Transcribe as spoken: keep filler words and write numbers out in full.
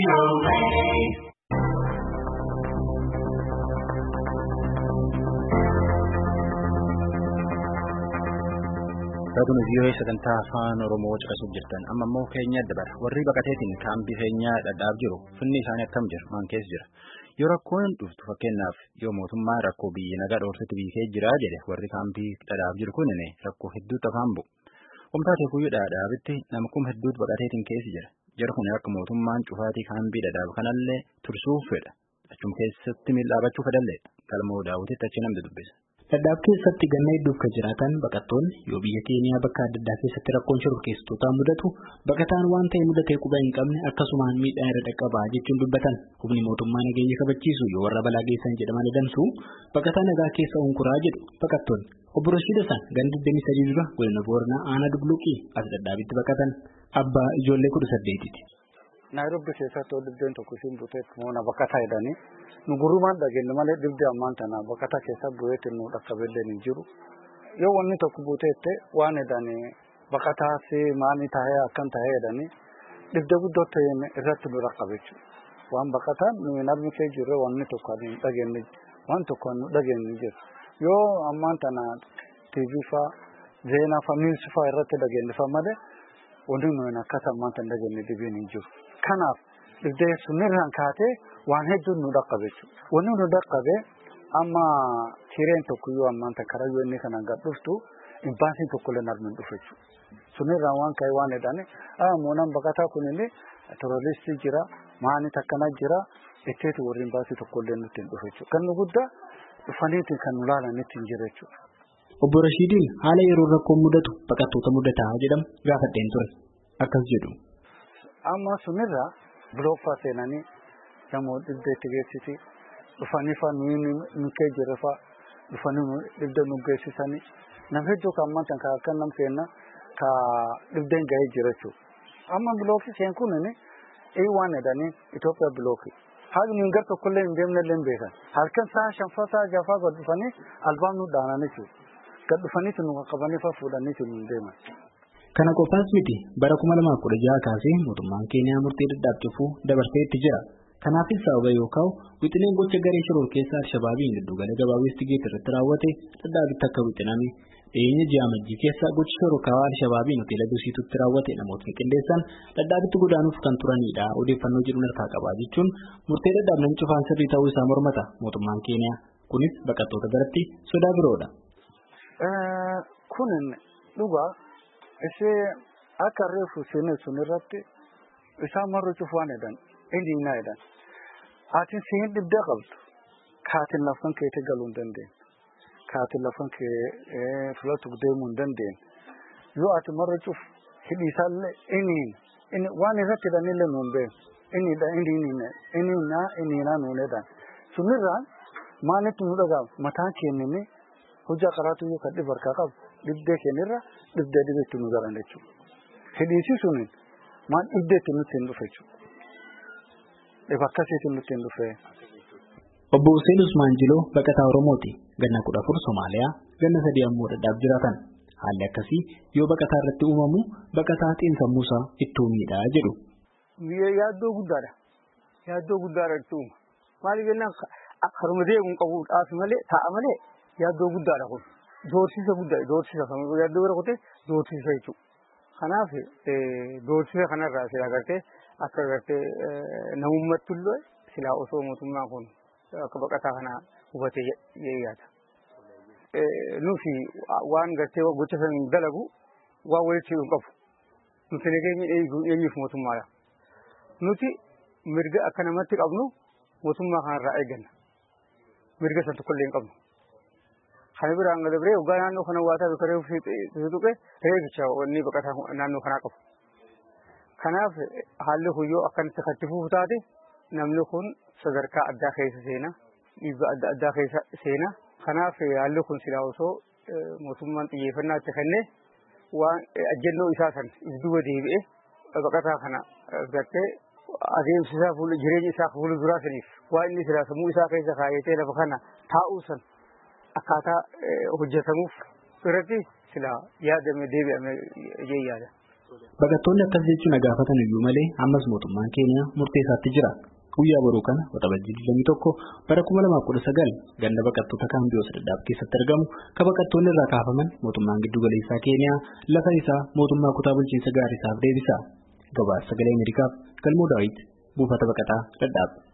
Raadiyoo V O A sagantaa afaan Oromoo caqasuuf jirtan amma immoo Keenyaa dabara warri baqateetiin kaambii Keenyaa dhadhaaf jiru finni isaanii akkam jira maan keessa jira yoo rakkoon dhuftu fakkeenyaaf yoo mootummaa rakkoo biyyi nagaa dhoorsitti biikee jira jedhe warri kaambii dhadhaaf jiru kunini rakkoo hedduutti afaan bu'u wamtaatee kuyyuu dhadhaabitti nama kuma hedduutu baqateetiin keessa jira jara kun akka mootummaan cufaatii kaambii dhadhaaf kanallee tursuuf fedha achuma keessatti miidhaabachuu fedhallee galmoo daawwititti achi namni dubbisa. Dhadhaaf keessatti ganna hedduuf kan jiraatan baqattoonni yoo biyya Keeniyaa bakka adda addaa keessatti rakkoon shororkeessitootaa mudatu baqataan waan ta'e mudatee quba hin qabne akkasumaan miidhaa irra dhaqqabaa jechuun dubbatan humni mootummaa nageenya kabachiisu yoo warra balaa geessan jedhaman adamsu baqataa nagaa keessa onkuraa jedhu baqattoonni obbo Rashid Hassan ganda digdamii sadii dura godina Booranaa aanaa Dubluqii as dhadhaabitti baqatan abbaa ijoollee kudha saddeetiiti. Nairobi keessatti ol dhibdeen tokko siin buteetti moona baqataa jedhanii nu gurumaan dhageenye malee dhibdee ammaan tana baqataa keessa bu'eetti nu dhaqqabeellee hin jiru. Yoo wanni tokko buteette waan jedhanii baqataa fi maanii tahee akkan tahee jedhanii dhibdee guddoo ta'een irratti nu dhaqqabeechu. Waan baqataan nu hin armi kee jirre wanni tokko hin dhageenye waan tokko nu dhageenye jiru. Yoo ammaan tana T V faa zeenaa faa niwus faa irratti dhageenye faa malee wanni nu hin akkas ammaan tana dhageenye dhibiin hin jiru. Kanaaf dhibdee sunirraan kaatee waan hedduun nu dhaqqabeechu. Wanni nu dhaqqabe amma kireen tokko yoo ammaan takka rayyoo inni kanaan gad dhuftu imbaasiin tokko illee narmin dhufechu. Sunirraan waan ka'e waan jedhani moonaan baqataa kunillee terroristii jira maani takkana jira itteetu warri imbaasii tokko illee nutti hin dhufechu. Kan nu guddaa dhufaniitiin kan nu laalanitti hin jirechu. Obbo Rashidiin haala yeroo rakkoon mudatu baqattoota mudataa jedhamu gaafadheen ture akkas jedhu. Amma sunirraa bilooffaa seenanii namoota dhibdeetti geessiti dhufanii faa nu kee jirre faa dhufanii dhibdee nu geessisanii nama hedduu kan ammaan kan akka nam seenna ka dhibdeen gahee jira jechuudha. Amma bilookii seen kunini ee waan jedhanii Itoophiyaa bilookii haala nu gar tokkollee hin deemne illee hin beekan halkan sa'a shanfaa sa'a jafaa gad dhufanii albaan nu dhaanan jechuudha. Gad dhufaniitu nu qaqqabanii faa fuudhaniitu nu deeman. Kana qofaas miti bara kuma lamaaf kudha jaha kaasee mootummaan Keeniyaa murtee dhadhaaf cufuu dabarsee itti jira. Kanaafis sababa yoo ka'u wixineen gocha garee shororkeessaa Alshabaabiin giddugala gabaa Westigeet irratti raawwate dhadhaabitti akka wixiname dhiyeenya ji'a Amajjii keessa gochi shororkaawaa Alshabaabiin hoteela Dusiitutti raawwate namootni qindeessan dhadhaabitti godaanuuf kan turanidha odeeffannoo jedhu harkaa qabaa jechuun murtee dhadhaaf namni cufaan sirrii ta'uu isaa mormata mootummaan Keeniyaa kunis baqattoota biratti sodaa biroodha. Kun dhugaa Isee akka reefu seenee sunirratti isaan marru cufaan jedhan inni naa jedhan ati siin dhibdee qabdu kaatiin lafan keetti galuu hin dandeenye kaatiin lafan kee filatu deemuu hin dandeenye yoo ati marru cuf hidhiisaallee inni inni waan irratti hidhanillee nuun beeku inni inni inni inni naa inni naa nuun jedhan sunirraan maalitti nu dhagaama mataan keenyanii hojii qaraatu yoo kadhi barkaa qabu. Dhibdee keenirra dhibdee dhibeetti nu garan jechuudha. Hidhiisii suniin maal dhibdeetti nutti hin dhufe jechuudha. Dhiba akkasiitti nutti hin dhufe. Obbo Hussein Usmaan Jiloo baqataa Oromooti. Ganna kudha afur Somaaliyaa ganna sadii ammoo dhadhaaf jiraatan. Haalli akkasii yoo baqataa irratti uumamu baqataa xiinsammuusaa ittuu miidhaa jedhu. Yaaddoo guddaadha. Yaaddoo guddaadha itti uuma. Maaliif jennaan haruma deemuun qabu dhaas malee taa'a malee yaaddoo guddaadha kun. Doorsisa guddaa doorsisa kan yaaddoo bira kutee doorsisa jechuudha. Kanaaf doorsisa kanarraa sila agartee akka agartee namummattullee silaa osoo mootummaa kun akka baqataa kana hubatee yaada. Nuti waan gartee gocha san dalagu waan walitti hin qabu. Nuti nageenya eenyuuf mootummaadha. Nuti mirga akka namatti qabnu mootummaa kanarraa eegganna. Mirga san tokkollee hin qabnu. Kan biraan gadabree ogaa naannoo kana waataa bikaree fi tuqee reebicha wanni baqataa naannoo kanaa qabu. Kanaaf haalli huyyoo akkanatti katti fufu taate namni kun sadarkaa addaa keessa seena dhiibba adda addaa keessa seena. Kanaaf haalli kun silaa osoo mootummaan xiyyeeffannaa itti kennee waan ajjannoo isaa san duuba deebi'ee baqataa kana gartee adeemsisaa fuula jireenya isaa fuula duraa saniif waan inni silaa sammuu isaa keessa kaayatee lafa kana taa'uu san akkaataa hojjetamuuf irratti silaa yaadame deebi'ame jee yaada. Baqattoonni akkas jechuun gaafatan iyyuu malee ammas mootummaan Keeniyaa murtee isaatti jira. Guyyaa boruu kana waxabajjii digdamii tokko bara kuma lamaaf kudha sagal ganda baqattoota kaambii Dadaab keessatti argamu kan baqattoonni irraa kaafaman mootummaan giddu galeessaa Keeniyaa lafa isaa mootummaa kutaa bulchiinsa Gaarisaaf deebisa. Gabaasa Sagalee Ameerikaaf Galmoo Daawit buufata baqataa Dadaab.